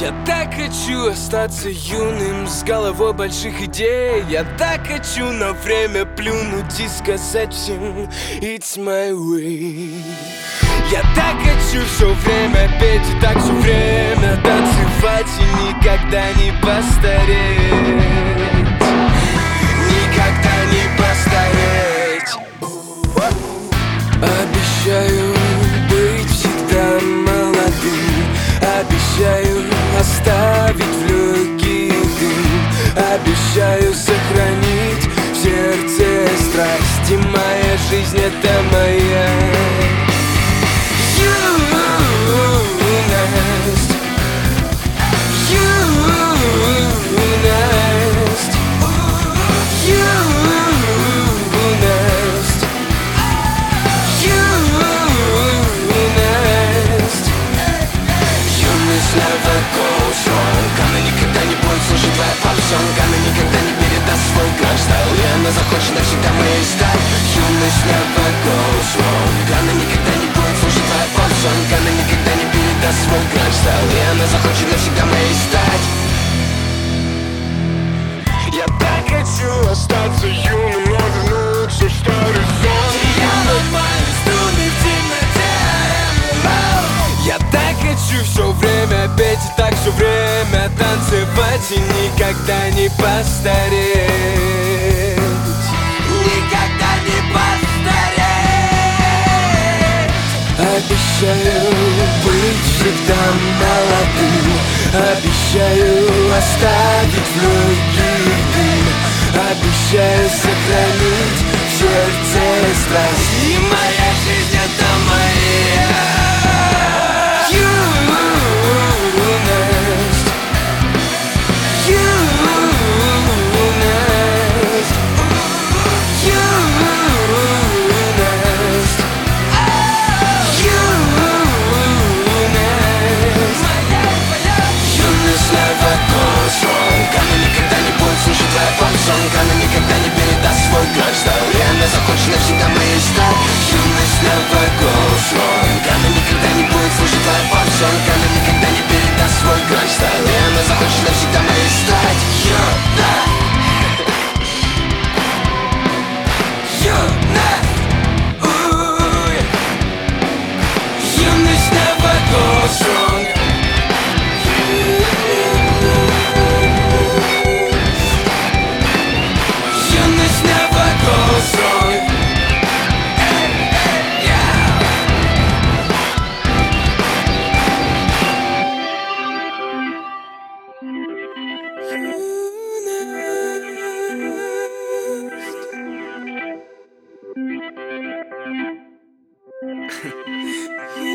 Я так хочу остаться юным, с головой больших идей. Я так хочу на время плюнуть и сказать всем It's my way. Я так хочу все время петь и так все время танцевать и никогда не постареть. Никогда не постареть. Обещаю быть всегда молодым. Обещаю оставить в легкий дым. Обещаю сохранить в сердце страсть. И моя жизнь — это моя юность. Юность. Юность. Юность. Юность never goes wrong. Она никогда не будет слушать твоя пап-сонг. Она никогда не передаст свой гранд-стайл, и она захочет навсегда моей стать. Юность never goes wrong. Она никогда не будет слушать твоя пап-сонг. Она никогда не передаст свой гранд-стайл, и она захочет навсегда моей стать. Я так хочу остаться юным, но вернуться в старый сон. Я ломаю струны в темноте. Я так хочу все время петь и так все время танцевать и никогда не постареть. Никогда не постареть. Обещаю быть всегда молодым. Обещаю оставить в легкий дым. Обещаю сохранить в сердце страсть. И моя жизнь — это моя юность. Юность. Юность. Юность. Юность never goes wrong. Она никогда не будет слушать твоя пап-сонг. Она никогда не передаст свой гранд-стайл, и она захочет навсегда моей стать. Юность never goes wrong. Она никогда не будет слушать твоя пап-сонг. Она никогда не передаст свой гранд-стайл, и она захочет навсегда моей стать. Юность never goes wrong. Юность never goes wrong. Юность.